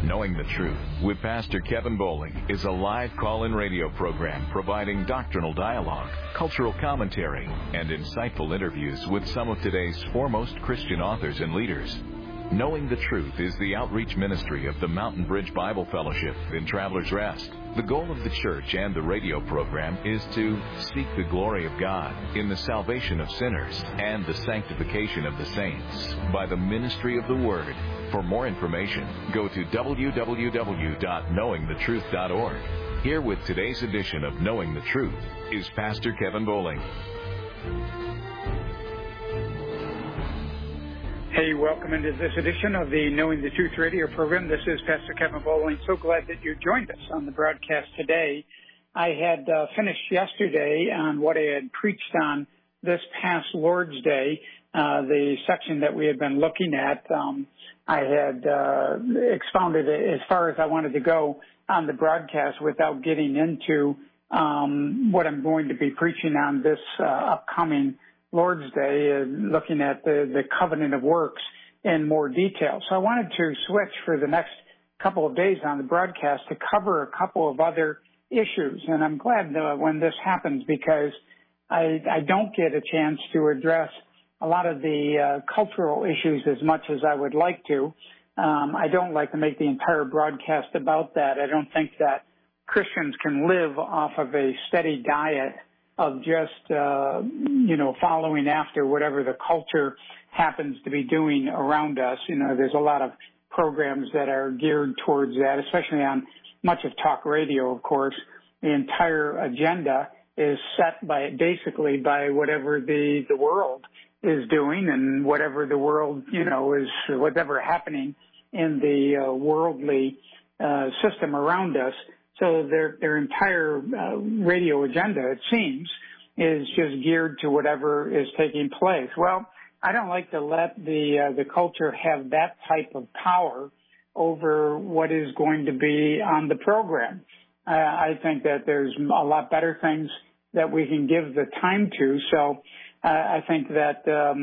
Knowing the Truth with Pastor Kevin Bowling is a live call-in radio program providing doctrinal dialogue, cultural commentary, and insightful interviews with some of today's foremost Christian authors and leaders. Knowing the Truth is the outreach ministry of the Mountain Bridge Bible Fellowship in Travelers Rest. The goal of the church and the radio program is to seek the glory of God in the salvation of sinners and the sanctification of the saints by the ministry of the Word. For more information, go to www.knowingthetruth.org. Here with today's edition of Knowing the Truth is Pastor Kevin Bowling. Hey, welcome into this edition of the Knowing the Truth radio program. This is Pastor Kevin Bowling. So glad that you joined us on the broadcast today. I had finished yesterday on what I had preached on this past Lord's Day, the section that we had been looking at. I had expounded it as far as I wanted to go on the broadcast without getting into what I'm going to be preaching on this upcoming Lord's Day, looking at the covenant of works in more detail. So I wanted to switch for the next couple of days on the broadcast to cover a couple of other issues. And I'm glad when this happens because I don't get a chance to address a lot of the cultural issues as much as I would like to. I don't like to make the entire broadcast about that. I don't think that Christians can live off of a steady diet of just, following after whatever the culture happens to be doing around us. You know, there's a lot of programs that are geared towards that, especially on much of talk radio, of course. The entire agenda is set by whatever the world is doing and whatever the world, is whatever happening in the worldly system around us. So their entire radio agenda, it seems, is just geared to whatever is taking place. Well, I don't like to let the culture have that type of power over what is going to be on the program. I think that there's a lot better things that we can give the time to. So I think that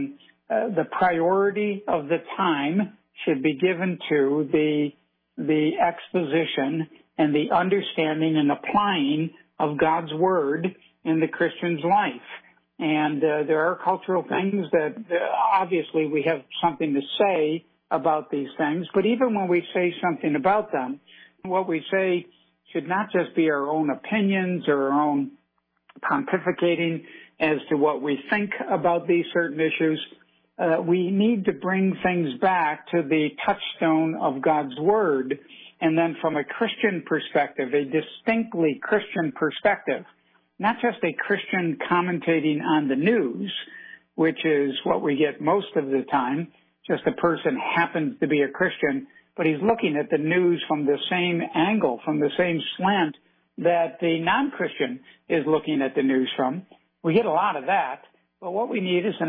the priority of the time should be given to the exposition and the understanding and applying of God's Word in the Christian's life. And there are cultural things that obviously we have something to say about these things, but even when we say something about them, what we say should not just be our own opinions or our own pontificating as to what we think about these certain issues. We need to bring things back to the touchstone of God's Word, and then from a Christian perspective, a distinctly Christian perspective, not just a Christian commentating on the news, which is what we get most of the time. Just a person happens to be a Christian, but he's looking at the news from the same angle, from the same slant that the non-Christian is looking at the news from. We get a lot of that, but what we need is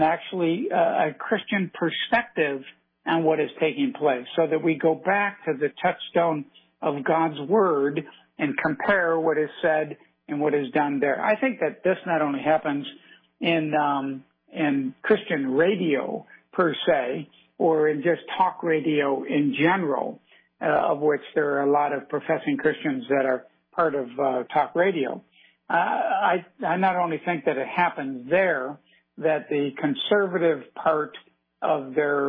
a Christian perspective on what is taking place so that we go back to the touchstone of God's Word and compare what is said and what is done there. I think that this not only happens in Christian radio per se, or in just talk radio in general, of which there are a lot of professing Christians that are part of talk radio. I not only think that it happens there, that the conservative part of their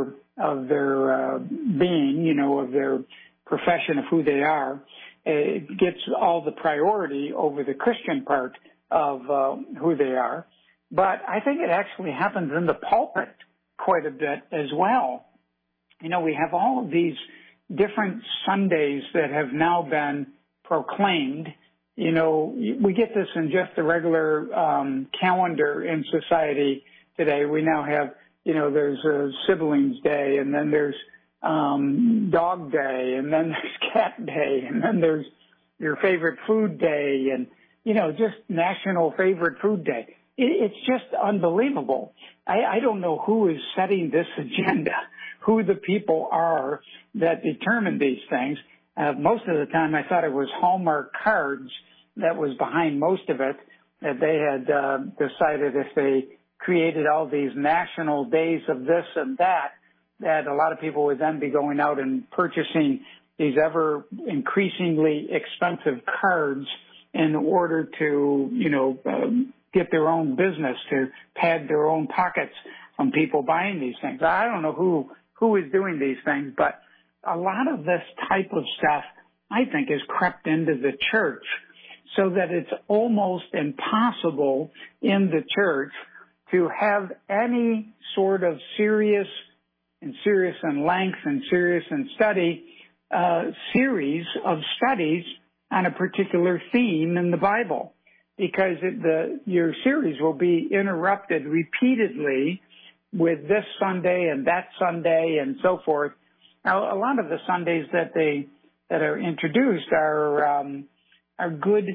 being, of their profession of who they are, gets all the priority over the Christian part of who they are. But I think it actually happens in the pulpit quite a bit as well. We have all of these different Sundays that have now been proclaimed. We get this in just the regular calendar in society today. We now have, there's a siblings day, and then there's dog day, and then there's cat day, and then there's your favorite food day, and, just national favorite food day. It's just unbelievable. I don't know who is setting this agenda, who the people are that determine these things. Most of the time I thought it was Hallmark Cards that was behind most of it, that they had decided if they created all these national days of this and that a lot of people would then be going out and purchasing these ever increasingly expensive cards in order to, get their own business, to pad their own pockets from people buying these things. I don't know who is doing these things, but a lot of this type of stuff, I think, has crept into the church so that it's almost impossible in the church to have any sort of serious in length and serious in study series of studies on a particular theme in the Bible, because your series will be interrupted repeatedly with this Sunday and that Sunday and so forth. Now, a lot of the Sundays that are introduced are good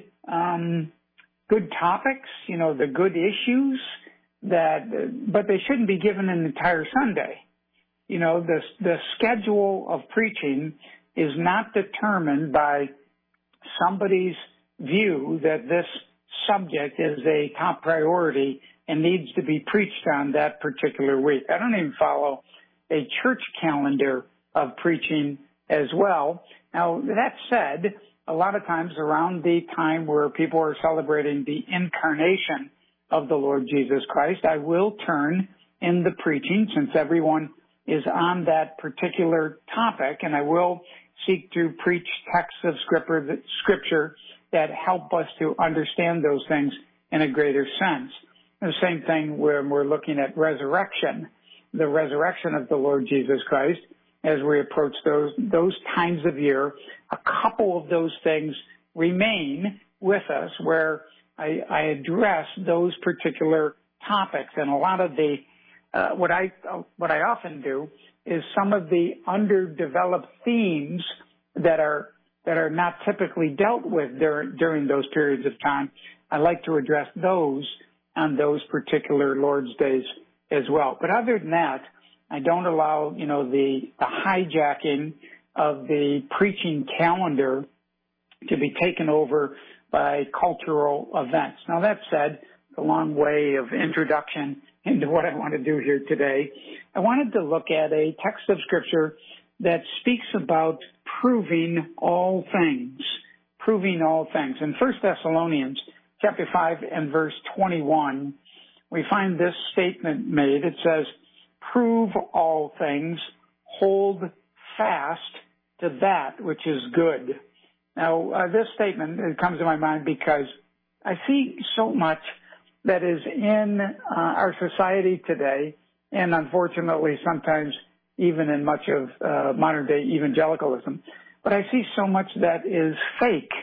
topics, the good issues but they shouldn't be given an entire Sunday. The schedule of preaching is not determined by somebody's view that this subject is a top priority and needs to be preached on that particular week. I don't even follow a church calendar of preaching as well. Now, that said, a lot of times around the time where people are celebrating the incarnation of the Lord Jesus Christ, I will turn in the preaching, since everyone is on that particular topic, and I will seek to preach texts of scripture that help us to understand those things in a greater sense. The same thing when we're looking at resurrection, the resurrection of the Lord Jesus Christ. As we approach those times of year, a couple of those things remain with us where I address those particular topics. And a lot of the what I often do is some of the underdeveloped themes that are not typically dealt with during those periods of time. I like to address those on those particular Lord's days as well. But other than that, I don't allow, the hijacking of the preaching calendar to be taken over by cultural events. Now, that said, a long way of introduction into what I want to do here today. I wanted to look at a text of Scripture that speaks about proving all things. Proving all things. In 1 Thessalonians chapter 5 and verse 21, we find this statement made. It says, "Prove all things, hold fast to that which is good." Now, this statement, it comes to my mind because I see so much that is in our society today, and unfortunately sometimes even in much of modern day evangelicalism. But I see so much that is fake,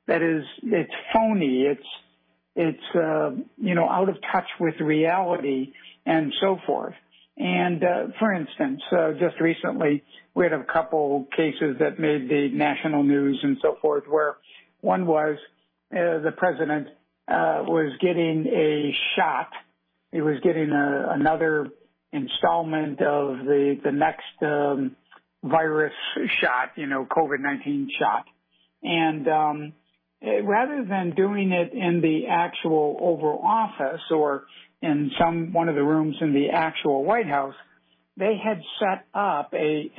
it's phony, it's out of touch with reality and so forth. And for instance, just recently we had a couple cases that made the national news and so forth, where one was the president was getting a shot. He was getting another installment of the next virus shot, COVID-19 shot. And rather than doing it in the actual Oval Office or in one of the rooms in the actual White House, they had set up a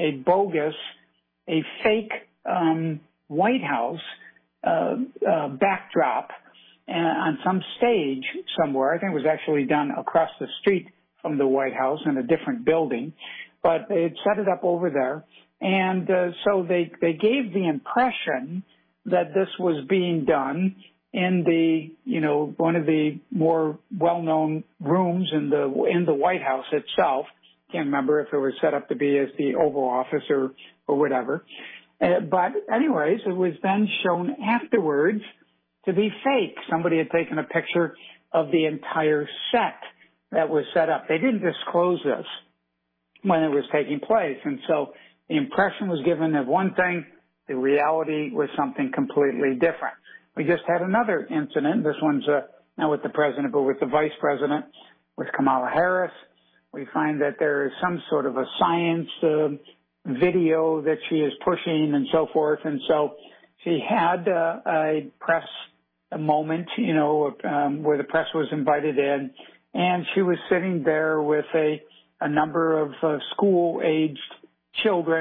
fake White House backdrop on some stage somewhere. I think it was actually done across the street from the White House in a different building, but they had set it up over there. And so they gave the impression that this was being done in one of the more well-known rooms in the White House itself. Can't remember if it was set up to be as the Oval Office or whatever. But anyways, it was then shown afterwards to be fake. Somebody had taken a picture of the entire set that was set up. They didn't disclose this when it was taking place. And so the impression was given of one thing, the reality was something completely different. We just had another incident. This one's not with the president, but with the vice president, with Kamala Harris. We find that there is some sort of a science video that she is pushing and so forth. And so she had a press moment, where the press was invited in, and she was sitting there with a number of school-aged children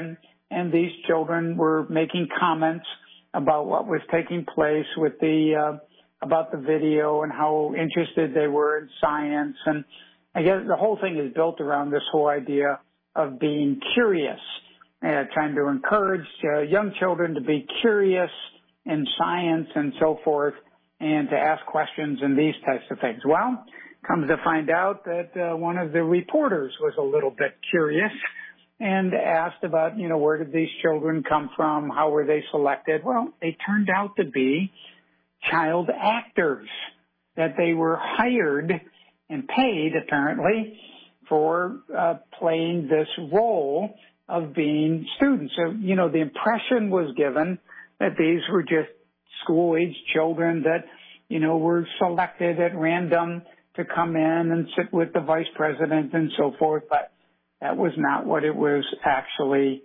and these children were making comments about what was taking place with about the video and how interested they were in science. And I guess the whole thing is built around this whole idea of being curious, trying to encourage young children to be curious in science and so forth, and to ask questions and these types of things. Well, comes to find out that one of the reporters was a little bit curious and asked about, where did these children come from? How were they selected? Well, they turned out to be child actors, that they were hired and paid, apparently, for playing this role of being students. So, the impression was given that these were just school-age children that, were selected at random to come in and sit with the vice president and so forth, but that was not what it was actually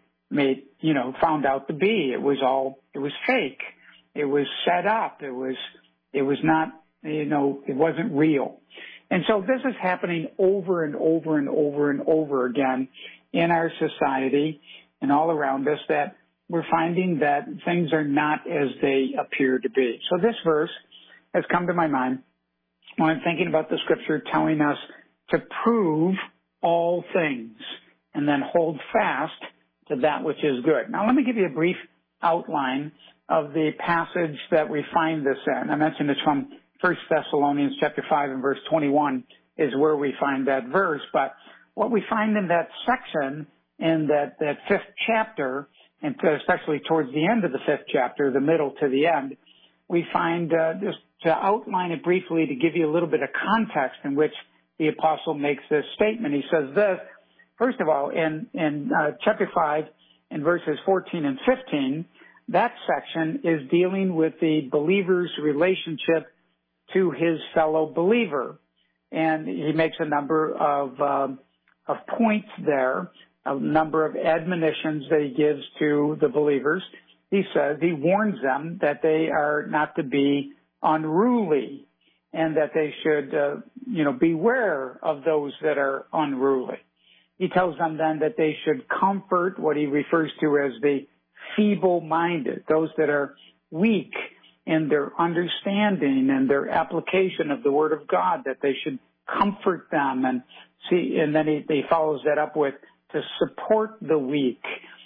found out to be. It was fake. It was set up. It was not, it wasn't real. And so this is happening over and over and over and over again in our society and all around us, that we're finding that things are not as they appear to be. So this verse has come to my mind when I'm thinking about the scripture telling us to prove all things and then hold fast to that which is good. Now let me give you a brief outline of the passage that we find this in. I mentioned it's from 1 Thessalonians chapter 5 and verse 21 is where we find that verse. But what we find in that section, in that fifth chapter, and especially towards the end of the fifth chapter, the middle to the end, we find, just to outline it briefly to give you a little bit of context in which the apostle makes this statement. He says this, first of all, in chapter 5, in verses 14 and 15, that section is dealing with the believer's relationship to his fellow believer. And he makes a number of points there, a number of admonitions that he gives to the believers. He says, he warns them that they are not to be unruly and that they should, beware of those that are unruly. He tells them then that they should comfort what he refers to as the feeble-minded, those that are weak in their understanding and their application of the Word of God, that they should comfort them and see. And then he follows that up with to support the weak,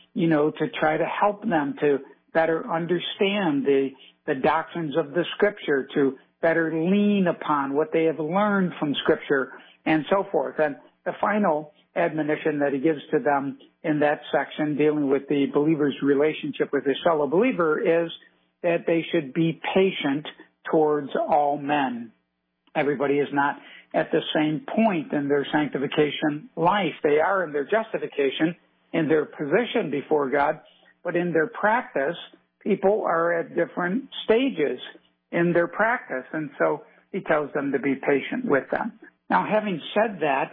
to try to help them to better understand the doctrines of the Scripture, to better lean upon what they have learned from Scripture and so forth. And the final admonition that he gives to them in that section dealing with the believer's relationship with his fellow believer is that they should be patient towards all men. Everybody is not at the same point in their sanctification life. They are in their justification, in their position before God, but in their practice, people are at different stages in their practice. And so he tells them to be patient with them. Now, having said that,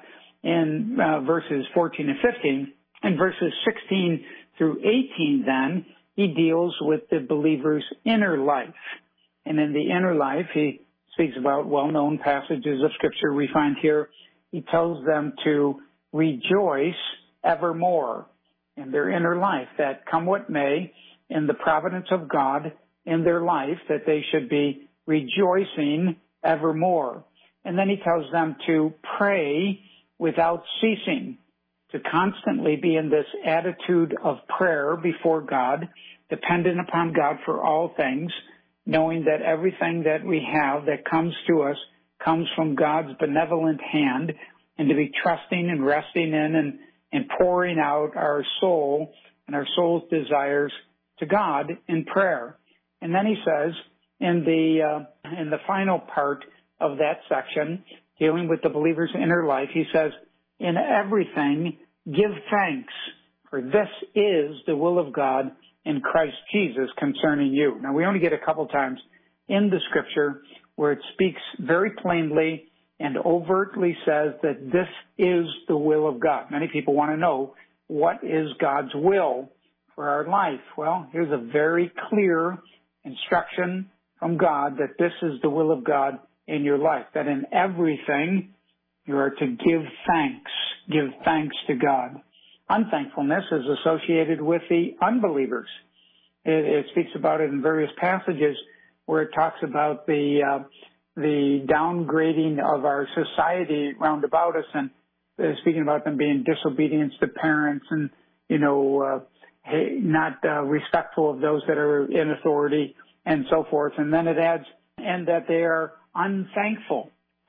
in verses 14 and 15, in verses 16 through 18 then, he deals with the believer's inner life. And in the inner life, he speaks about well-known passages of Scripture we find here. He tells them to rejoice evermore in their inner life, that come what may, in the providence of God in their life, that they should be rejoicing evermore. And then he tells them to pray without ceasing, to constantly be in this attitude of prayer before God, dependent upon God for all things, knowing that everything that we have that comes to us comes from God's benevolent hand, and to be trusting and resting in and pouring out our soul and our soul's desires to God in prayer. And then he says in the final part of that section, dealing with the believer's inner life, he says, in everything give thanks, for this is the will of God in Christ Jesus concerning you. Now, we only get a couple times in the Scripture where it speaks very plainly and overtly says that this is the will of God. Many people want to know, what is God's will for our life? Well, here's a very clear instruction from God that this is the will of God in your life, that in everything you are to give thanks to God. unthankfulness is associated with the unbelievers. It speaks about it in various passages where it talks about the downgrading of our society round about us, and speaking about them being disobedient to parents and, not respectful of those that are in authority and so forth. And then it adds, and that they are unthankful.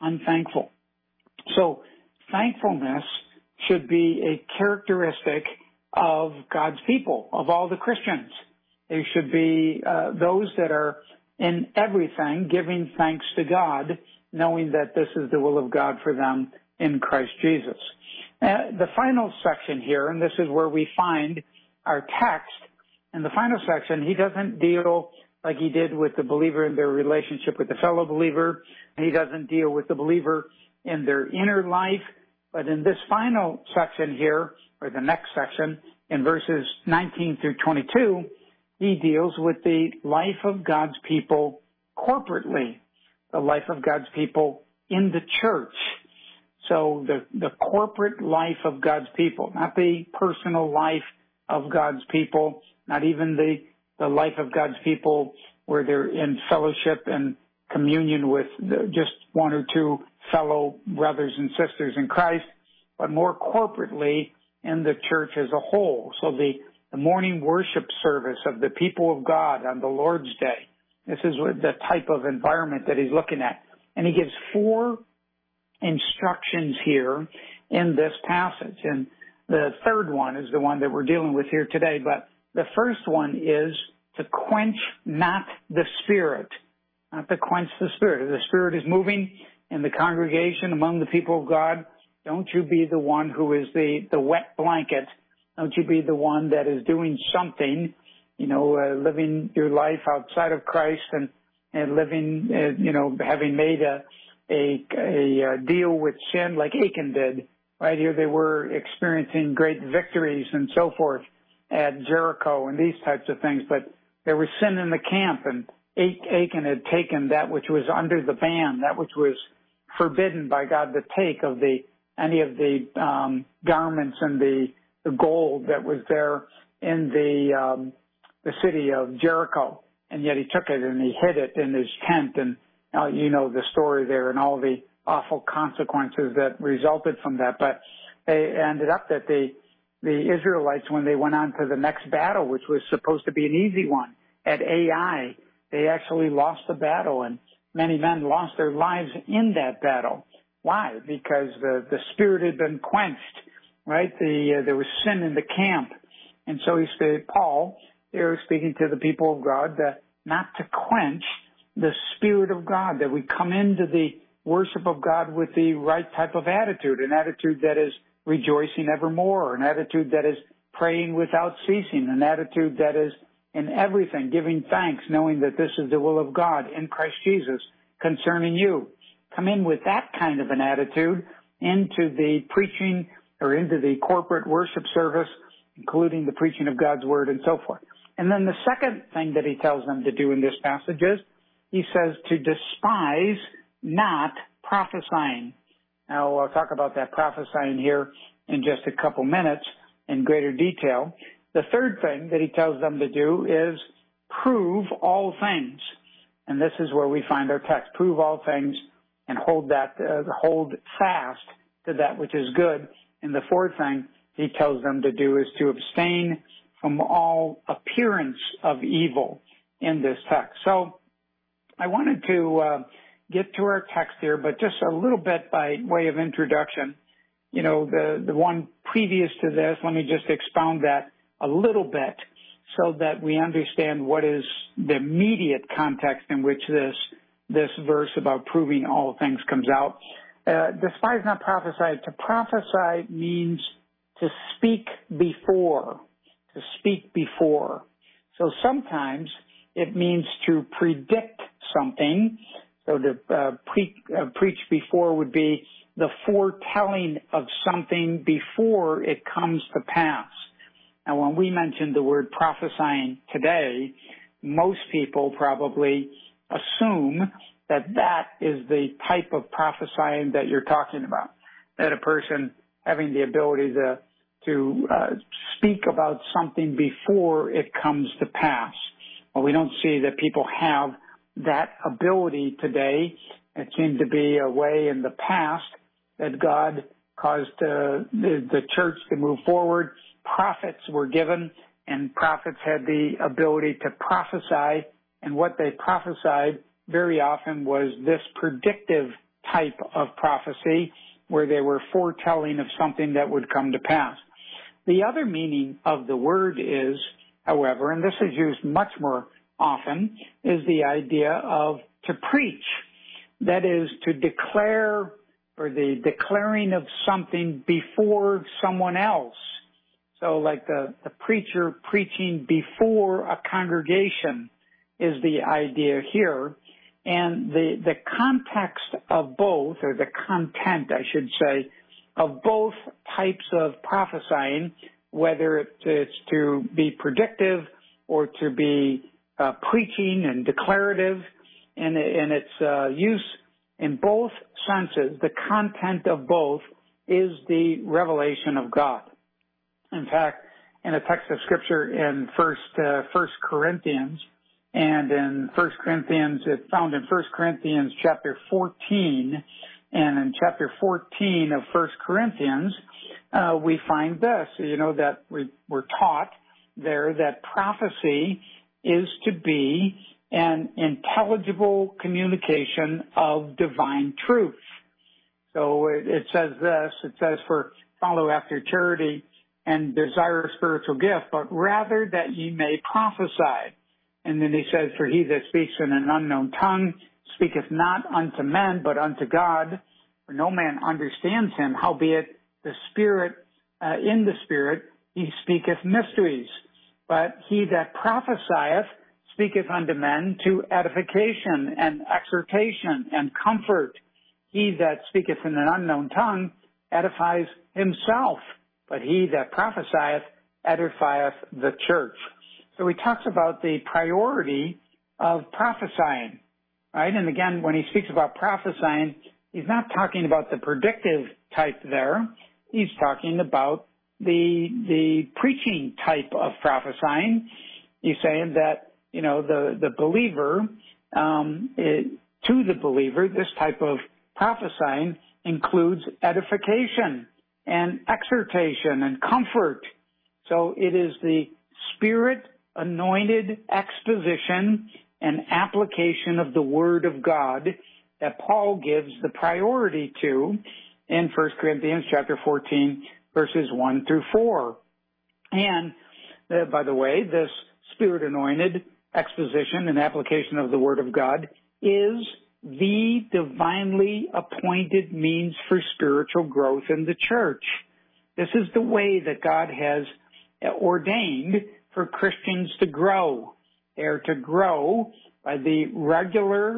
So thankfulness should be a characteristic of God's people, of all the Christians. They should be those that are in everything giving thanks to God, knowing that this is the will of God for them in Christ Jesus. The final section here, and this is where we find our text, in the final section, he doesn't deal like he did with the believer in their relationship with the fellow believer. He doesn't deal with the believer in their inner life. But in this final section here, or the next section, in verses 19 through 22, he deals with the life of God's people corporately, the life of God's people in the church. So the corporate life of God's people, not the personal life of God's people, not even the life of God's people where they're in fellowship and communion with just one or two fellow brothers and sisters in Christ, but more corporately in the church as a whole. So the morning worship service of the people of God on the Lord's Day, this is the type of environment that he's looking at. And he gives 4 instructions here in this passage. And the third one is the one that we're dealing with here today. But the first one is to quench not the Spirit. Not to quench the Spirit. If the Spirit is moving in the congregation among the people of God, don't you be the one who is the wet blanket. Don't you be the one that is doing something, living your life outside of Christ and living, having made a deal with sin like Achan did. Right here they were experiencing great victories and so forth at Jericho and these types of things, but there was sin in the camp, and Achan had taken that which was under the ban, that which was forbidden by God to take of any of the garments and the gold that was there in the city of Jericho, and yet he took it and he hid it in his tent, and the story there and all the awful consequences that resulted from that. But they ended up that the Israelites, when they went on to the next battle, which was supposed to be an easy one at Ai, they actually lost the battle, and many men lost their lives in that battle. Why? Because the Spirit had been quenched, right? There was sin in the camp. And so he said, Paul, they're speaking to the people of God that not to quench the Spirit of God, that we come into the worship of God with the right type of attitude, an attitude that is rejoicing evermore, an attitude that is praying without ceasing, an attitude that is in everything giving thanks, knowing that this is the will of God in Christ Jesus concerning you. Come in with that kind of an attitude into the preaching or into the corporate worship service, including the preaching of God's word and so forth. And then the second thing that he tells them to do in this passage is he says to despise not prophesying. Now, I'll talk about that prophesying here in just a couple minutes in greater detail. The third thing that he tells them to do is prove all things. And this is where we find our text. Prove all things and hold fast to that which is good. And the fourth thing he tells them to do is to abstain from all appearance of evil in this text. So I wanted to get to our text here, but just a little bit by way of introduction. The one previous to this, let me just expound that a little bit so that we understand what is the immediate context in which this verse about proving all things comes out. Despise not prophesy. To prophesy means to speak before. To speak before. So sometimes it means to predict something. So to preach before would be the foretelling of something before it comes to pass. Now, when we mention the word prophesying today, most people probably assume that that is the type of prophesying that you're talking about, that a person having the ability speak about something before it comes to pass. Well, we don't see that people have that ability today. It seemed to be a way in the past that God caused the church to move forward. Prophets were given, and prophets had the ability to prophesy, and what they prophesied very often was this predictive type of prophecy where they were foretelling of something that would come to pass. The other meaning of the word is, however, and this is used much more often, is the idea of to preach. That is to declare, or the declaring of something before someone else. So like the preacher preaching before a congregation is the idea here. And the context of both, or the content, I should say, of both types of prophesying, whether it's to be predictive or to be preaching and declarative, and its use in both senses, the content of both is the revelation of God. In fact, in a text of Scripture in First Corinthians, and in 1 Corinthians, it's found in 1 Corinthians chapter 14, and in chapter 14 of 1 Corinthians, we find this, that we're taught there that prophecy is to be an intelligible communication of divine truth. So it says this, it says, for follow after charity and desire a spiritual gift, but rather that ye may prophesy. And then he says, for he that speaks in an unknown tongue speaketh not unto men, but unto God. For no man understands him, howbeit the Spirit, in the Spirit, he speaketh mysteries. But he that prophesieth speaketh unto men to edification and exhortation and comfort. He that speaketh in an unknown tongue edifies himself, but he that prophesieth edifieth the church. So he talks about the priority of prophesying, right? And again, when he speaks about prophesying, he's not talking about the predictive type there. He's talking about the preaching type of prophesying. He's saying that, the believer, to the believer, this type of prophesying includes edification and exhortation and comfort. So it is the Spirit-anointed exposition and application of the Word of God that Paul gives the priority to in 1 Corinthians chapter 14, verses 1 through 4. And, by the way, this Spirit-anointed exposition and application of the Word of God is the divinely appointed means for spiritual growth in the church. This is the way that God has ordained for Christians to grow. They are to grow by the regular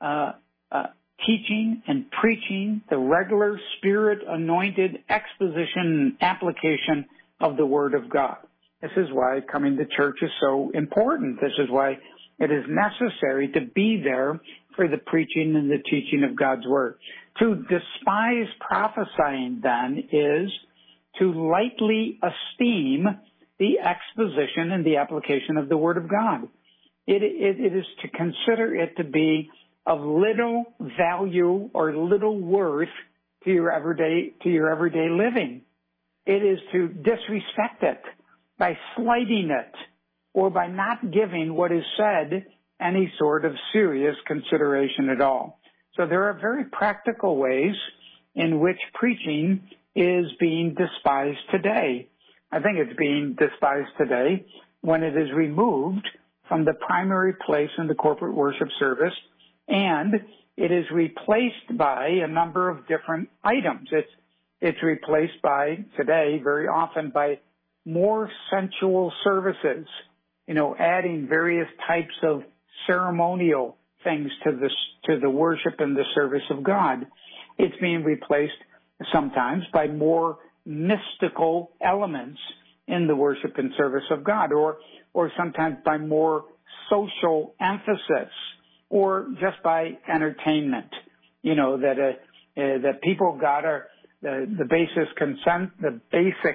teaching and preaching, the regular Spirit-anointed exposition and application of the Word of God. This is why coming to church is so important. This is why it is necessary to be there for the preaching and the teaching of God's Word. To despise prophesying, then, is to lightly esteem the exposition and the application of the Word of God. It is to consider it to be of little value or little worth to your everyday living. It is to disrespect it by slighting it or by not giving what is said any sort of serious consideration at all. So there are very practical ways in which preaching is being despised today. I think it's being despised today when it is removed from the primary place in the corporate worship service, and it is replaced by a number of different items. It's replaced by, today, very often by more sensual services, adding various types of ceremonial things to the worship and the service of God. It's being replaced sometimes by more mystical elements in the worship and service of God, or sometimes by more social emphasis, or just by entertainment. That people got the basic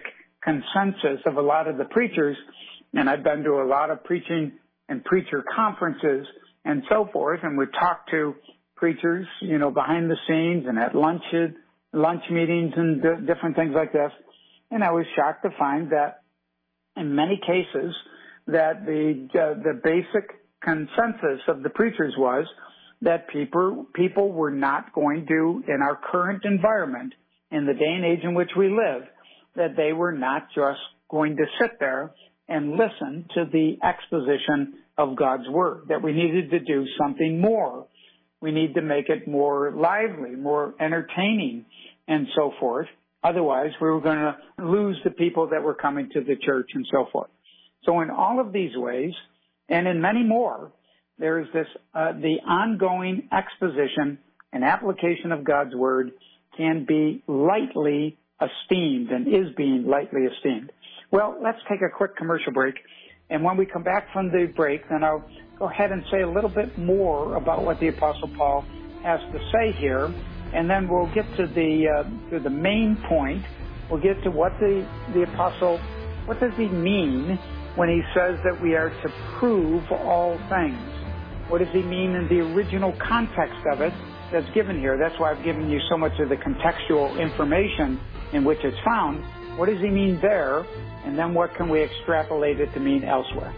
consensus of a lot of the preachers, and I've been to a lot of preaching and preacher conferences and so forth, and we talk to preachers, behind the scenes and at lunch meetings and different things like this. And I was shocked to find that in many cases that the basic consensus of the preachers was that people were not going to, in our current environment, in the day and age in which we live, that they were not just going to sit there and listen to the exposition of God's Word, that we needed to do something more. We need to make it more lively, more entertaining, and so forth. Otherwise, we were going to lose the people that were coming to the church and so forth. So in all of these ways, and in many more, there is this, the ongoing exposition and application of God's Word can be lightly esteemed and is being lightly esteemed. Well, let's take a quick commercial break. And when we come back from the break, then I'll go ahead and say a little bit more about what the Apostle Paul has to say here. And then we'll get to the main point. We'll get to what the Apostle, what does he mean when he says that we are to prove all things? What does he mean in the original context of it that's given here? That's why I've given you so much of the contextual information in which it's found. What does he mean there? And then what can we extrapolate it to mean elsewhere?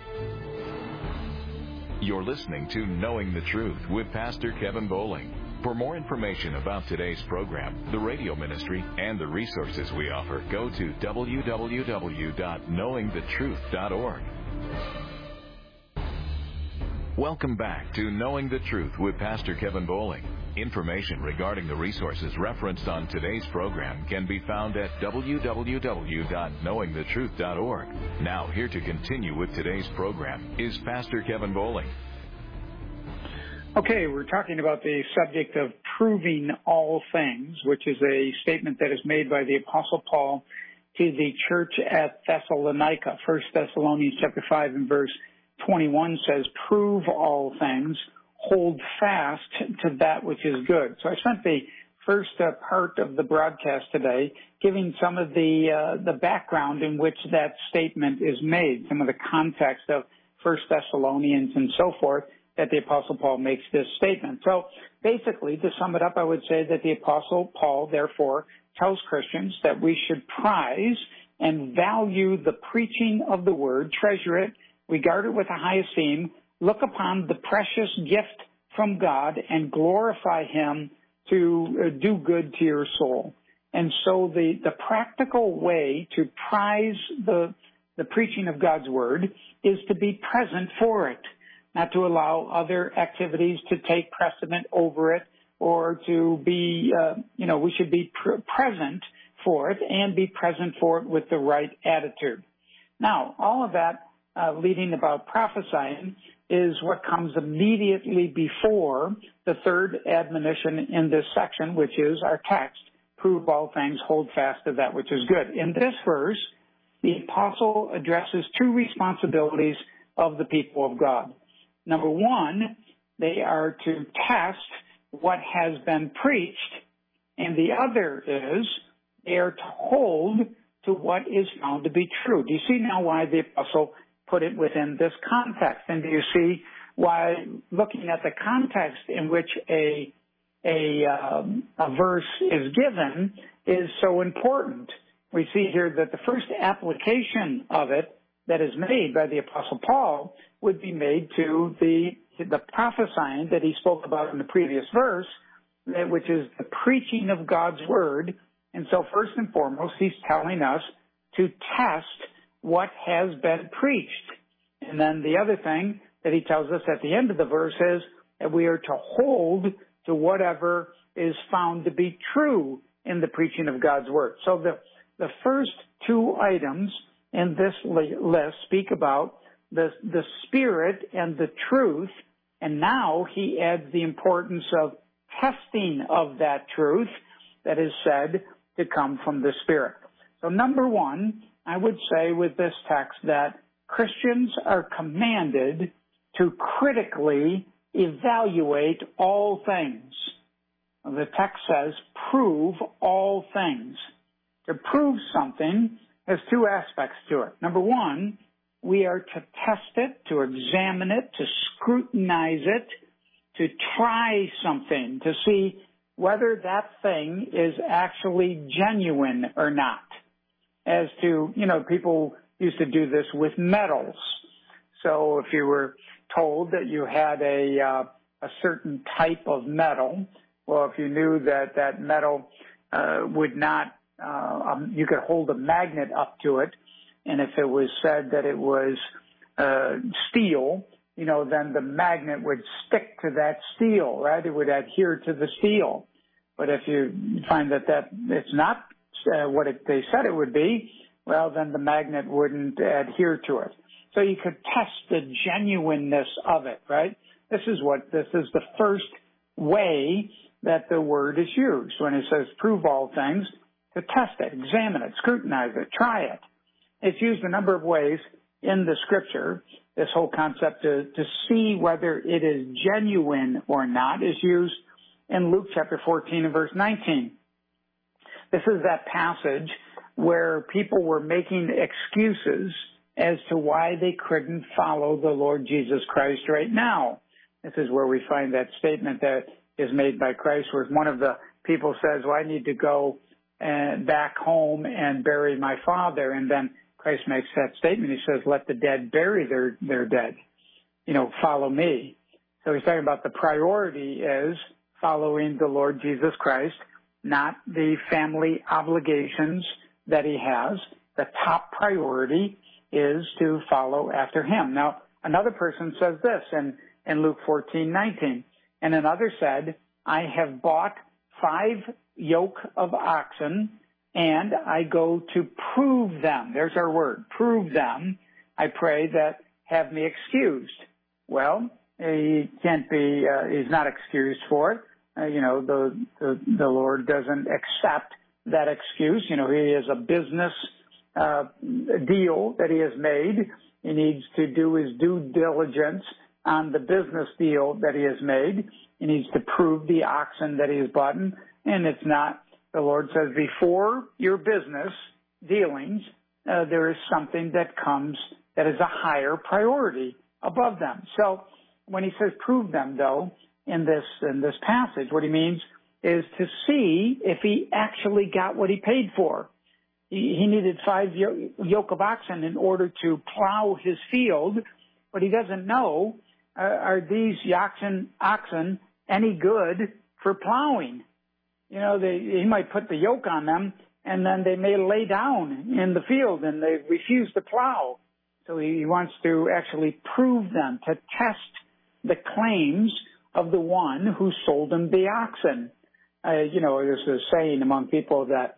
You're listening to Knowing the Truth with Pastor Kevin Bowling. For more information about today's program, the radio ministry, and the resources we offer, go to www.knowingthetruth.org. Welcome back to Knowing the Truth with Pastor Kevin Bowling. Information regarding the resources referenced on today's program can be found at www.knowingthetruth.org. Now, here to continue with today's program is Pastor Kevin Bowling. Okay, we're talking about the subject of proving all things, which is a statement that is made by the Apostle Paul to the church at Thessalonica. 1 Thessalonians chapter 5 and verse 21 says, prove all things, hold fast to that which is good. So I spent the first part of the broadcast today giving some of the background in which that statement is made, some of the context of 1 Thessalonians and so forth that the Apostle Paul makes this statement. So basically, to sum it up, I would say that the Apostle Paul, therefore, tells Christians that we should prize and value the preaching of the Word, treasure it, regard it with a high esteem, look upon the precious gift from God, and glorify Him to do good to your soul. And so the practical way to prize the preaching of God's Word is to be present for it, not to allow other activities to take precedent over it, or to be, we should be present for it and be present for it with the right attitude. Now, all of that leading about prophesying is what comes immediately before the third admonition in this section, which is our text, prove all things, hold fast to that which is good. In this verse, the apostle addresses two responsibilities of the people of God. Number one, they are to test what has been preached, and the other is they are to hold to what is found to be true. Do you see now why the apostle put it within this context? And do you see why, looking at the context in which a verse is given, is so important? We see here that the first application of it that is made by the Apostle Paul would be made to the prophesying that he spoke about in the previous verse, which is the preaching of God's Word. And so first and foremost, he's telling us to test what has been preached. And then the other thing that he tells us at the end of the verse is that we are to hold to whatever is found to be true in the preaching of God's Word. So the first two items in this list speak about the Spirit and the truth, and now he adds the importance of testing of that truth that is said to come from the Spirit. So number one, I would say with this text that Christians are commanded to critically evaluate all things. The text says, prove all things. To prove something has two aspects to it. Number one, we are to test it, to examine it, to scrutinize it, to try something, to see whether that thing is actually genuine or not. As to, people used to do this with metals. So if you were told that you had a certain type of metal, well, if you knew that metal would not, you could hold a magnet up to it, and if it was said that it was steel, then the magnet would stick to that steel, right? It would adhere to the steel. But if you find that it's not what they said it would be, well, then the magnet wouldn't adhere to it. So you could test the genuineness of it, right? This is the first way that the word is used when it says prove all things, to test it, examine it, scrutinize it, try it. It's used a number of ways in the scripture. This whole concept to see whether it is genuine or not is used in Luke chapter 14 and verse 19. This is that passage where people were making excuses as to why they couldn't follow the Lord Jesus Christ right now. This is where we find that statement that is made by Christ, where one of the people says, well, I need to go back home and bury my father. And then Christ makes that statement. He says, let the dead bury their dead. Follow me. So he's talking about the priority is following the Lord Jesus Christ, not the family obligations that he has. The top priority is to follow after him. Now, another person says this in Luke 14:19. And another said, I have bought 5 yoke of oxen, and I go to prove them. There's our word, prove them. I pray that have me excused. Well, he can't be, he's not excused for it. The Lord doesn't accept that excuse. He is a business deal that he has made. He needs to do his due diligence on the business deal that he has made. He needs to prove the oxen that he has bought. And it's not, the Lord says, before your business dealings, there is something that comes that is a higher priority above them. So when he says prove them, though, in this passage, what he means is to see if he actually got what he paid for. He needed 5 yoke of oxen in order to plow his field, but he doesn't know, are these oxen any good for plowing? He might put the yoke on them, and then they may lay down in the field, and they refuse to plow. So he wants to actually prove them, to test the claims of the one who sold him the oxen. There's a saying among people that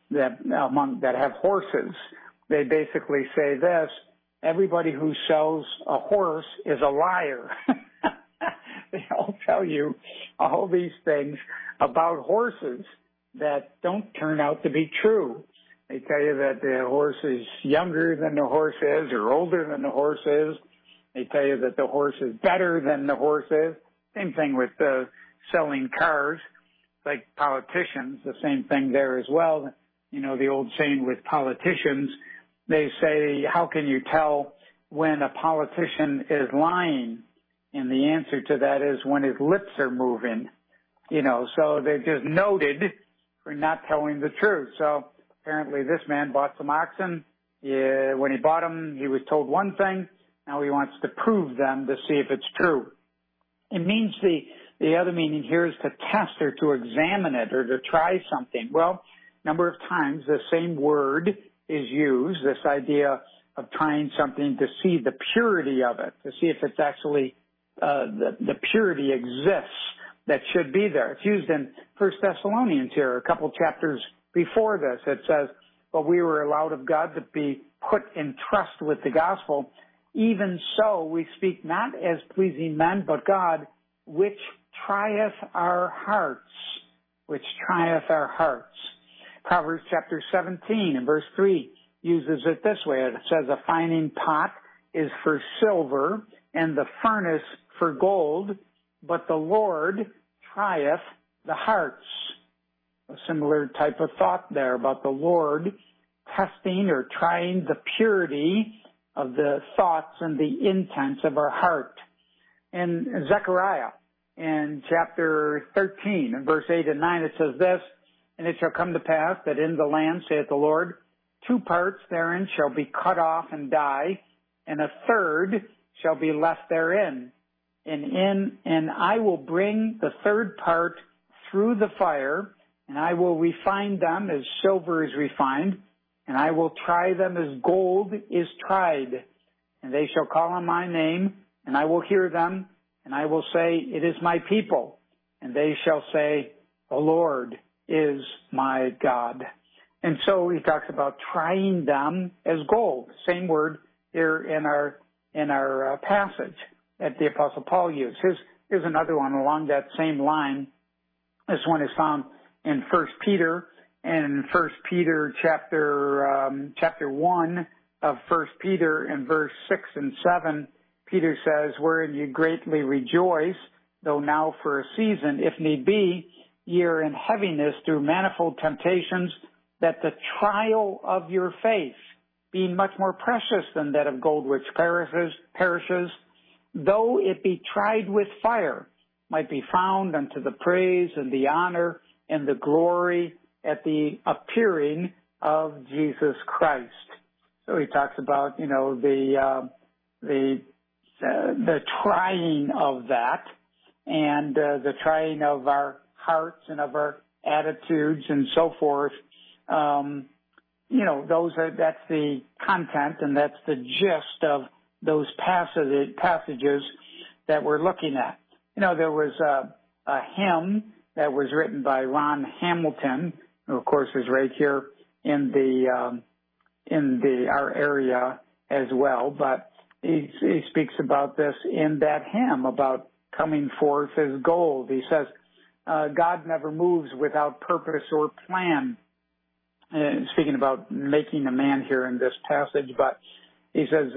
have horses. They basically say this: everybody who sells a horse is a liar. They all tell you all these things about horses that don't turn out to be true. They tell you that the horse is younger than the horse is, or older than the horse is. They tell you that the horse is better than the horse is. Same thing with selling cars. Like politicians, the same thing there as well. The old saying with politicians, they say, how can you tell when a politician is lying? And the answer to that is when his lips are moving. So they're just noted for not telling the truth. So apparently this man bought some oxen. When he bought them, he was told one thing. Now he wants to prove them to see if it's true. It means the other meaning here is to test or to examine it or to try something. Well, a number of times the same word is used, this idea of trying something to see the purity of it, to see if it's actually the purity exists that should be there. It's used in 1 Thessalonians here, a couple chapters before this. It says, but we were allowed of God to be put in trust with the gospel. Even so, we speak not as pleasing men, but God, which trieth our hearts, which trieth our hearts. Proverbs chapter 17 and verse 3 uses it this way. It says, a fining pot is for silver and the furnace for gold, but the Lord trieth the hearts. A similar type of thought there about the Lord testing or trying the purity of the thoughts and the intents of our heart. In Zechariah, in chapter 13, in verse 8 and 9, it says this, "And it shall come to pass that in the land, saith the Lord, 2 parts therein shall be cut off and die, and a third shall be left therein. And I will bring the third part through the fire, and I will refine them as silver is refined, and I will try them as gold is tried. And they shall call on my name, and I will hear them, and I will say, it is my people. And they shall say, the Lord is my God." And so he talks about trying them as gold. Same word here in our passage that the Apostle Paul used. Here's another one along that same line. This one is found in 1 Peter, and in 1 Peter chapter 1 of 1 Peter in verse 6 and 7, Peter says, "Wherein you greatly rejoice, though now for a season, if need be, ye are in heaviness through manifold temptations, that the trial of your faith, being much more precious than that of gold which perishes, though it be tried with fire, might be found unto the praise and the honor and the glory at the appearing of Jesus Christ." So he talks about, the trying of that, and the trying of our hearts and of our attitudes and so forth. That's the content and that's the gist of those passages that we're looking at. There was a hymn that was written by Ron Hamilton, who of course is right here in our area as well, but he speaks about this in that hymn about coming forth as gold. He says, God never moves without purpose or plan. Speaking about making a man here in this passage, but he says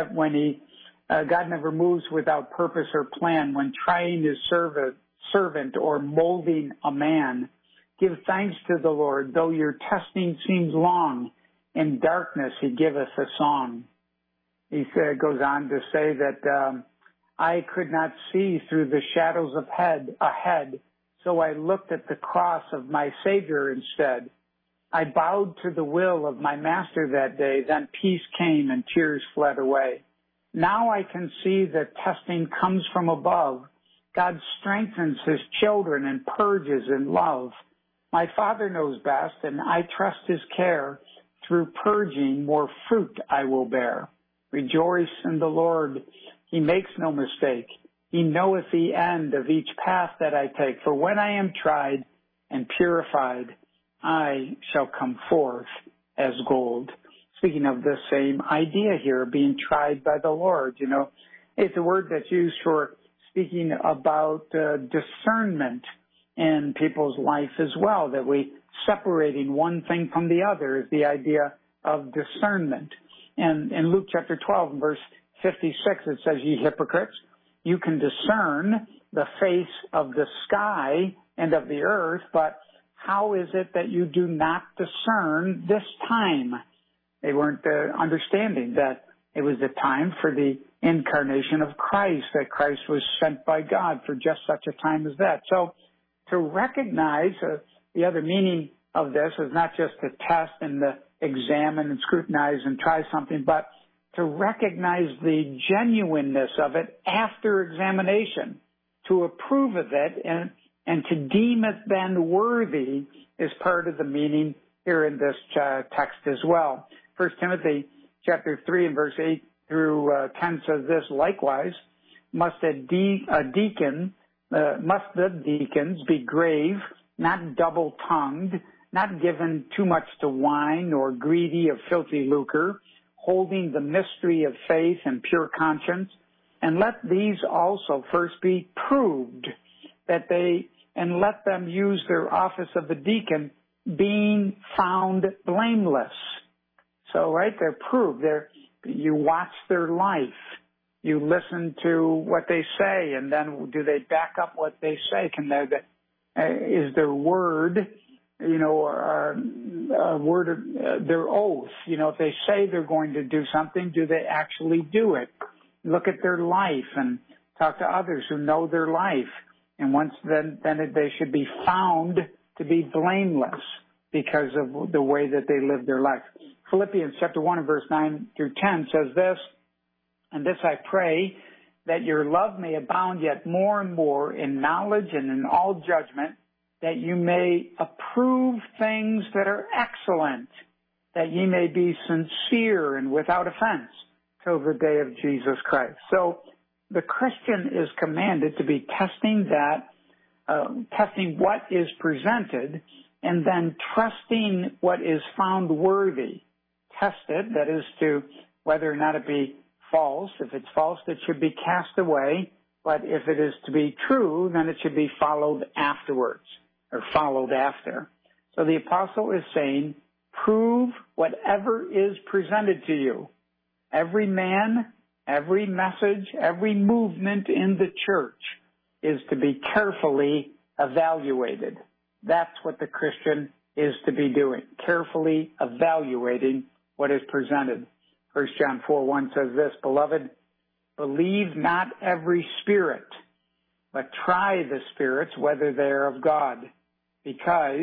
God never moves without purpose or plan. When trying his servant or molding a man, give thanks to the Lord, though your testing seems long. In darkness he giveth a song. He goes on to say that I could not see through the shadows of ahead, so I looked at the cross of my Savior instead. I bowed to the will of my Master that day, then peace came and tears fled away. Now I can see that testing comes from above. God strengthens his children and purges in love. My Father knows best, and I trust his care. Through purging, more fruit I will bear. Rejoice in the Lord. He makes no mistake. He knoweth the end of each path that I take. For when I am tried and purified, I shall come forth as gold. Speaking of this same idea here, being tried by the Lord, it's a word that's used for speaking about discernment in people's life as well, that we separating one thing from the other is the idea of discernment. And in Luke chapter 12, verse 56, it says, "Ye hypocrites, you can discern the face of the sky and of the earth, but how is it that you do not discern this time?" They weren't understanding that it was the time for the incarnation of Christ, that Christ was sent by God for just such a time as that. So to recognize the other meaning of this is not just to test and to examine and scrutinize and try something, but to recognize the genuineness of it after examination, to approve of it and to deem it then worthy is part of the meaning here in this text as well. 1 Timothy chapter 3 and verse 8 through 10 says this, "Likewise, must the deacons be grave, not double-tongued, not given too much to wine, nor greedy of filthy lucre, holding the mystery of faith and pure conscience. And let these also first be proved, and let them use their office of a deacon, being found blameless." So, right, they're proved. You watch their life. You listen to what they say, and then do they back up what they say? Is their word a word of their oath. If they say they're going to do something, do they actually do it? Look at their life and talk to others who know their life. And once then they should be found to be blameless because of the way that they live their life. Philippians chapter 1 and verse 9 through 10 says this, "And this I pray, that your love may abound yet more and more in knowledge and in all judgment, that you may approve things that are excellent, that ye may be sincere and without offense till the day of Jesus Christ." So the Christian is commanded to be testing what is presented, and then trusting what is found worthy. Tested, that is to whether or not it be false. If it's false, it should be cast away. But if it is to be true, then it should be followed afterwards, or followed after. So the apostle is saying, prove whatever is presented to you. Every man, every message, every movement in the church is to be carefully evaluated. That's what the Christian is to be doing, carefully evaluating what is presented. 1 John 4:1 says this, "Beloved, believe not every spirit, but try the spirits whether they are of God, because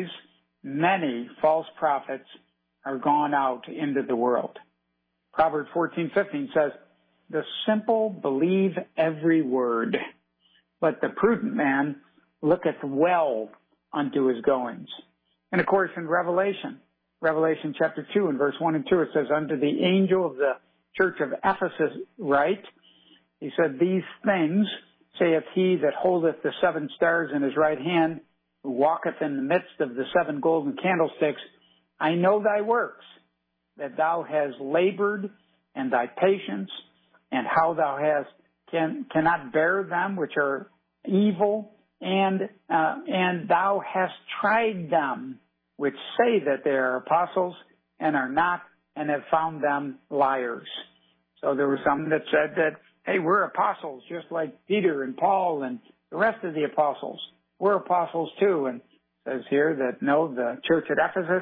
many false prophets are gone out into the world." Proverbs 14:15 says, "The simple believe every word, but the prudent man looketh well unto his goings." And of course in Revelation chapter 2 and verse 1 and 2, it says, "Unto the angel of the church of Ephesus write," he said, "These things saith he that holdeth the 7 stars in his right hand, who walketh in the midst of the 7 golden candlesticks. I know thy works, that thou hast labored, and thy patience, and how thou cannot bear them which are evil, and thou hast tried them which say that they are apostles and are not, and have found them liars." So there were some that said that, hey, we're apostles, just like Peter and Paul and the rest of the apostles. We're apostles too. And it says here that no, the church at Ephesus,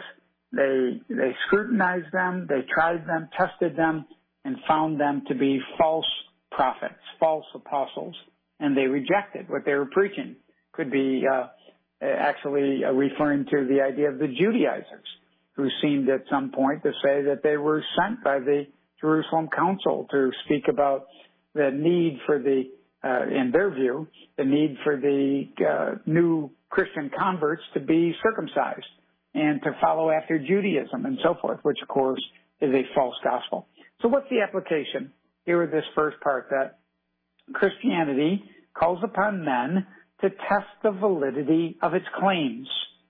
they scrutinized them, they tried them, tested them, and found them to be false prophets, false apostles, and they rejected what they were preaching. Could be actually referring to the idea of the Judaizers, who seemed at some point to say that they were sent by the Jerusalem Council to speak about the need for in their view, the need for the new Christian converts to be circumcised and to follow after Judaism and so forth, which of course is a false gospel. So what's the application here with this first part? That Christianity calls upon men to test the validity of its claims.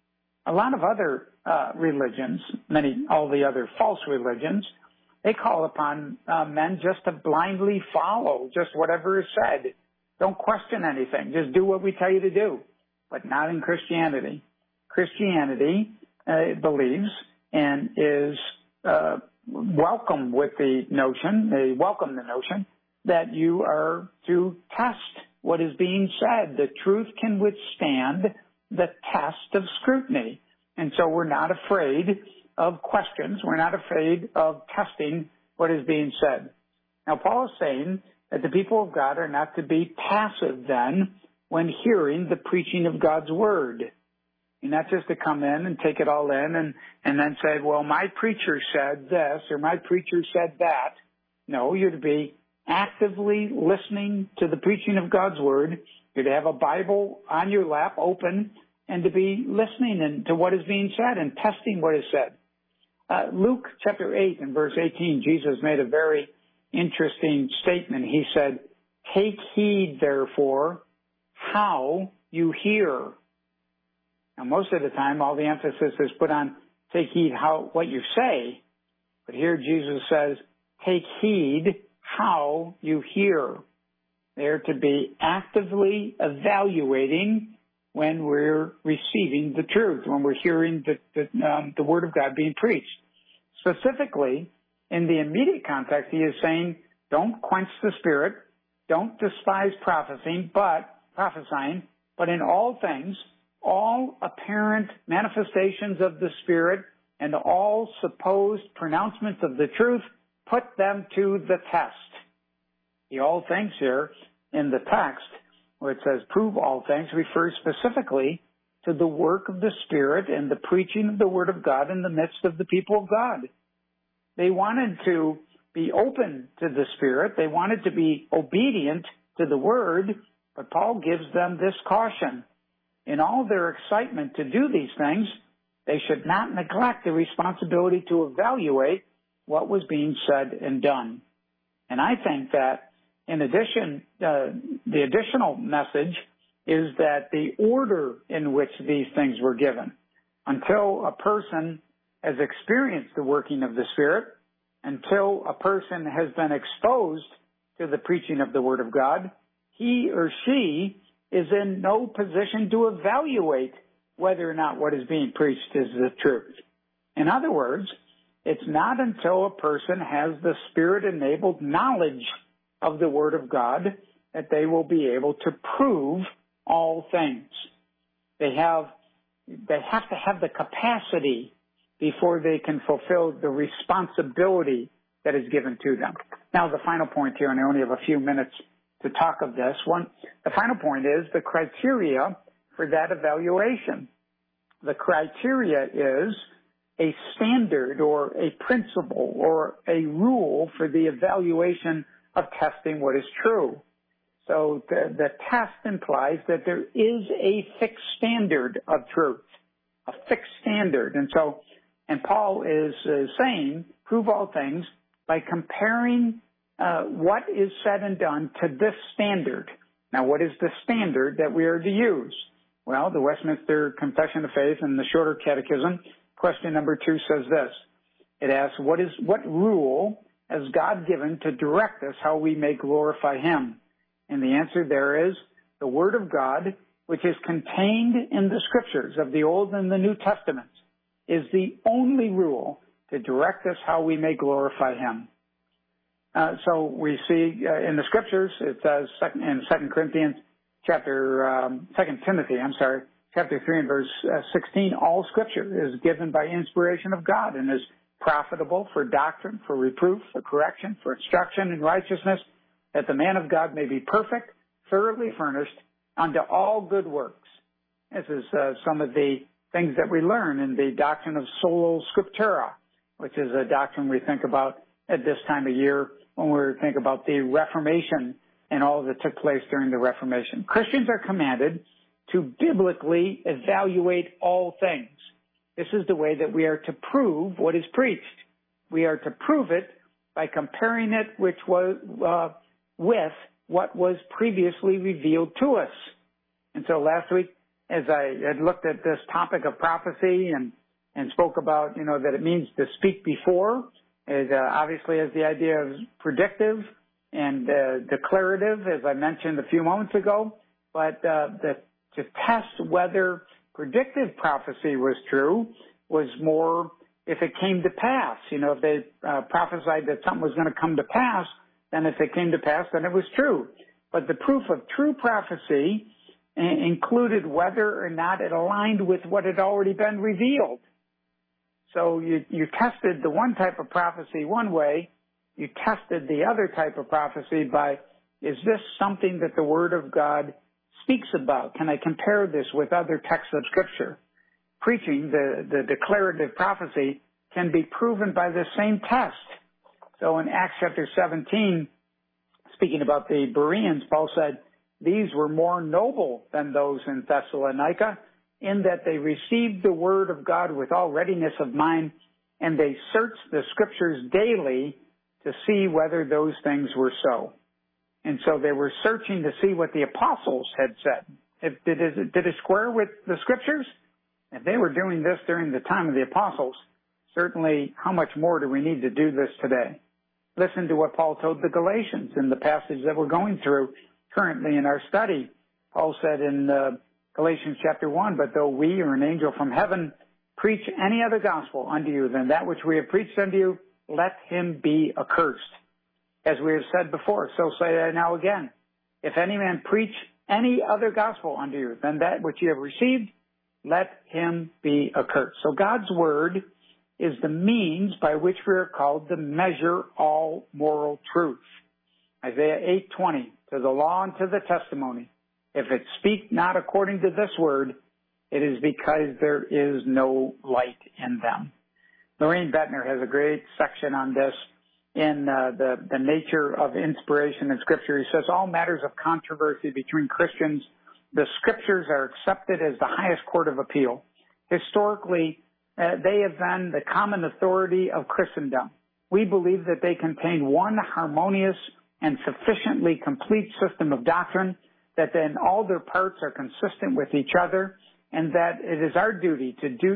A lot of other religions, all the other false religions, they call upon men just to blindly follow just whatever is said. Don't question anything. Just do what we tell you to do. But not in Christianity. Christianity believes and is welcome with the notion, they welcome the notion that you are to test what is being said. The truth can withstand the test of scrutiny. And so we're not afraid of questions. We're not afraid of testing what is being said. Now, Paul is saying that the people of God are not to be passive then when hearing the preaching of God's word. And not just to come in and take it all in and then say, well, my preacher said this or my preacher said that. No, you're to be actively listening to the preaching of God's word. You're to have a Bible on your lap open and to be listening to what is being said and testing what is said. Luke chapter 8 and verse 18, Jesus made a very interesting statement. He said, "Take heed, therefore, how you hear." Now, most of the time, all the emphasis is put on take heed what you say. But here Jesus says, take heed how you hear. They're to be actively evaluating when we're receiving the truth, when we're hearing the Word of God being preached. Specifically, in the immediate context, he is saying, don't quench the Spirit, don't despise prophesying, but in all things, all apparent manifestations of the Spirit and all supposed pronouncements of the truth, put them to the test. The all things here in the text, where it says prove all things, refers specifically to the work of the Spirit and the preaching of the Word of God in the midst of the people of God. They wanted to be open to the Spirit. They wanted to be obedient to the Word, but Paul gives them this caution. In all their excitement to do these things, they should not neglect the responsibility to evaluate what was being said and done. And I think that, in addition, the additional message is that the order in which these things were given, until a person has experienced the working of the Spirit, until a person has been exposed to the preaching of the Word of God, he or she is in no position to evaluate whether or not what is being preached is the truth. In other words, it's not until a person has the Spirit-enabled knowledge of the Word of God that they will be able to prove all things. They have to have the capacity before they can fulfill the responsibility that is given to them. Now, the final point here, and I only have a few minutes to talk of this one. The final point is the criteria for that evaluation. The criteria is a standard or a principle or a rule for the evaluation of testing what is true. So the test implies that there is a fixed standard of truth, a fixed standard. And Paul is saying, prove all things by comparing what is said and done to this standard. Now, what is the standard that we are to use? Well, the Westminster Confession of Faith and the Shorter Catechism, question number 2 says this. It asks, what rule has God given to direct us how we may glorify Him? And the answer there is the Word of God, which is contained in the Scriptures of the Old and the New Testaments, is the only rule to direct us how we may glorify Him. So we see in the Scriptures, it says in 2 Timothy, chapter 3 and verse 16, all Scripture is given by inspiration of God and is profitable for doctrine, for reproof, for correction, for instruction in righteousness, that the man of God may be perfect, thoroughly furnished unto all good works. This is some of the things that we learn in the doctrine of sola scriptura, which is a doctrine we think about at this time of year when we think about the Reformation and all that took place during the Reformation. Christians are commanded to biblically evaluate all things. This is the way that we are to prove what is preached. We are to prove it by comparing it with what was previously revealed to us. And so last week, as I had looked at this topic of prophecy and spoke about, that it means to speak before, it obviously has the idea of predictive and declarative, as I mentioned a few moments ago, but to test whether predictive prophecy was true was more if it came to pass. If they prophesied that something was going to come to pass, then if it came to pass, then it was true. But the proof of true prophecy included whether or not it aligned with what had already been revealed. So you tested the one type of prophecy one way, you tested the other type of prophecy by, is this something that the Word of God speaks about? Can I compare this with other texts of Scripture? Preaching, the declarative prophecy, can be proven by the same test. So in Acts chapter 17, speaking about the Bereans, Paul said, these were more noble than those in Thessalonica, in that they received the Word of God with all readiness of mind, and they searched the Scriptures daily to see whether those things were so. And so they were searching to see what the apostles had said. Did it square with the Scriptures? If they were doing this during the time of the apostles, certainly how much more do we need to do this today? Listen to what Paul told the Galatians in the passage that we're going through currently in our study. Paul said in Galatians chapter 1, but though we or an angel from heaven preach any other gospel unto you than that which we have preached unto you, let him be accursed. As we have said before, so say I now again. If any man preach any other gospel unto you than that which you have received, let him be accursed. So God's word is the means by which we are called to measure all moral truth. Isaiah 8:20, to the law and to the testimony, if it speak not according to this word, it is because there is no light in them. Lorraine Bettner has a great section on this in the nature of inspiration in Scripture. He says, all matters of controversy between Christians, the Scriptures are accepted as the highest court of appeal. Historically, they have been the common authority of Christendom. We believe that they contain one harmonious and sufficiently complete system of doctrine, that then all their parts are consistent with each other, and that it is our duty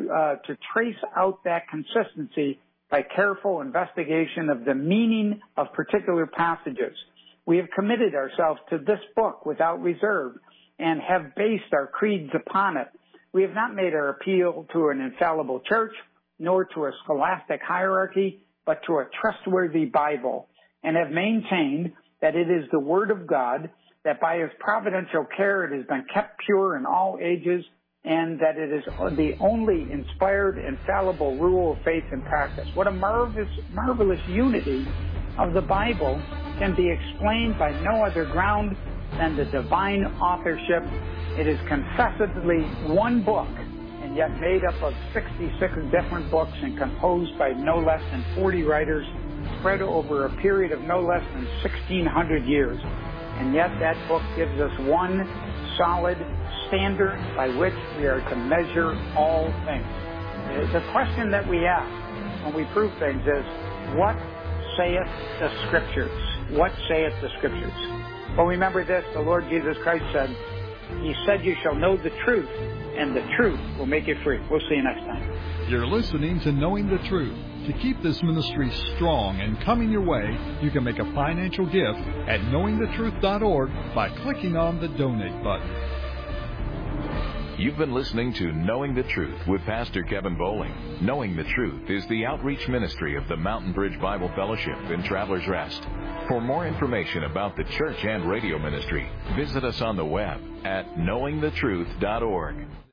to trace out that consistency by careful investigation of the meaning of particular passages. We have committed ourselves to this book without reserve and have based our creeds upon it. We have not made our appeal to an infallible church, nor to a scholastic hierarchy, but to a trustworthy Bible, and have maintained that it is the Word of God, that by His providential care it has been kept pure in all ages, and that it is the only inspired, infallible rule of faith and practice. What a marvelous unity of the Bible can be explained by no other ground than the divine authorship. It is confessedly one book, and yet made up of 66 different books and composed by no less than 40 writers, spread over a period of no less than 1,600 years. And yet that book gives us one solid standard by which we are to measure all things. The question that we ask when we prove things is, what saith the Scriptures? What saith the Scriptures? Well, remember this, the Lord Jesus Christ said, He said you shall know the truth, and the truth will make you free. We'll see you next time. You're listening to Knowing the Truth. To keep this ministry strong and coming your way, you can make a financial gift at knowingthetruth.org by clicking on the donate button. You've been listening to Knowing the Truth with Pastor Kevin Bowling. Knowing the Truth is the outreach ministry of the Mountain Bridge Bible Fellowship in Travelers Rest. For more information about the church and radio ministry, visit us on the web at knowingthetruth.org.